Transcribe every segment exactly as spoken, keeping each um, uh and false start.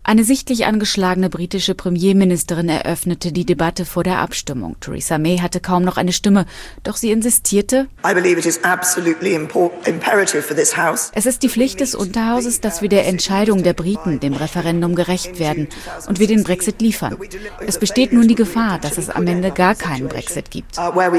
Eine sichtlich angeschlagene britische Premierministerin eröffnete die Debatte vor der Abstimmung. Theresa May hatte kaum noch eine Stimme, doch sie insistierte: Es ist die Pflicht des Unterhauses, dass wir der Entscheidung der Briten, dem Referendum, gerecht werden und wir den Brexit liefern. Es besteht nun die Gefahr, dass es am Ende gar keinen Brexit gibt.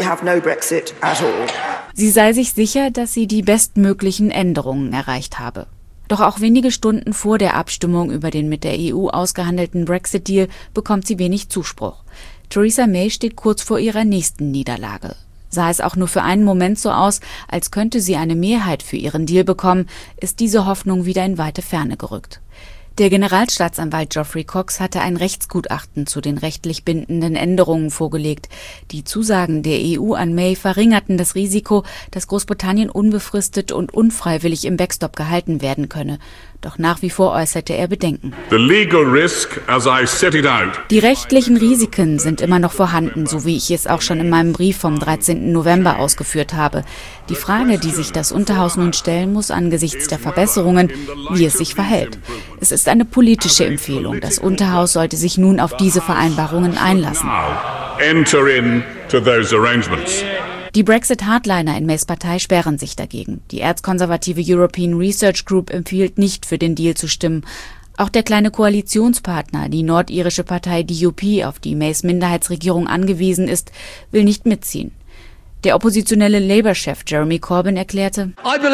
Sie sei sich sicher, dass sie die bestmöglichen Änderungen erreicht habe. Doch auch wenige Stunden vor der Abstimmung über den mit der E U ausgehandelten Brexit-Deal bekommt sie wenig Zuspruch. Theresa May steht kurz vor ihrer nächsten Niederlage. Sah es auch nur für einen Moment so aus, als könnte sie eine Mehrheit für ihren Deal bekommen, ist diese Hoffnung wieder in weite Ferne gerückt. Der Generalstaatsanwalt Geoffrey Cox hatte ein Rechtsgutachten zu den rechtlich bindenden Änderungen vorgelegt. Die Zusagen der E U an May verringerten das Risiko, dass Großbritannien unbefristet und unfreiwillig im Backstop gehalten werden könne. Doch nach wie vor äußerte er Bedenken. The legal risk, as I set it out. Die rechtlichen Risiken sind immer noch vorhanden, so wie ich es auch schon in meinem Brief vom dreizehnten November ausgeführt habe. Die Frage, die sich das Unterhaus nun stellen muss angesichts der Verbesserungen, wie es sich verhält. Es ist eine politische Empfehlung. Das Unterhaus sollte sich nun auf diese Vereinbarungen einlassen. Enter into those arrangements. Die Brexit-Hardliner in Mays Partei sperren sich dagegen. Die erzkonservative European Research Group empfiehlt nicht, für den Deal zu stimmen. Auch der kleine Koalitionspartner, die nordirische Partei D U P, auf die Mays Minderheitsregierung angewiesen ist, will nicht mitziehen. Der oppositionelle Labour-Chef Jeremy Corbyn erklärte: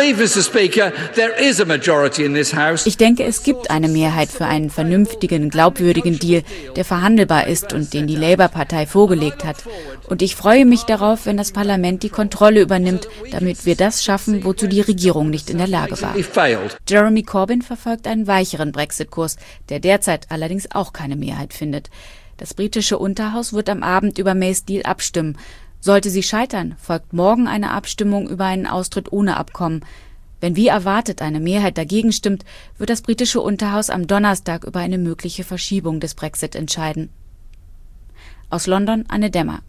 Ich denke, es gibt eine Mehrheit für einen vernünftigen, glaubwürdigen Deal, der verhandelbar ist und den die Labour-Partei vorgelegt hat. Und ich freue mich darauf, wenn das Parlament die Kontrolle übernimmt, damit wir das schaffen, wozu die Regierung nicht in der Lage war. Jeremy Corbyn verfolgt einen weicheren Brexit-Kurs, der derzeit allerdings auch keine Mehrheit findet. Das britische Unterhaus wird am Abend über Mays Deal abstimmen. Sollte sie scheitern, folgt morgen eine Abstimmung über einen Austritt ohne Abkommen. Wenn wie erwartet eine Mehrheit dagegen stimmt, wird das britische Unterhaus am Donnerstag über eine mögliche Verschiebung des Brexit entscheiden. Aus London, Anne Demmer.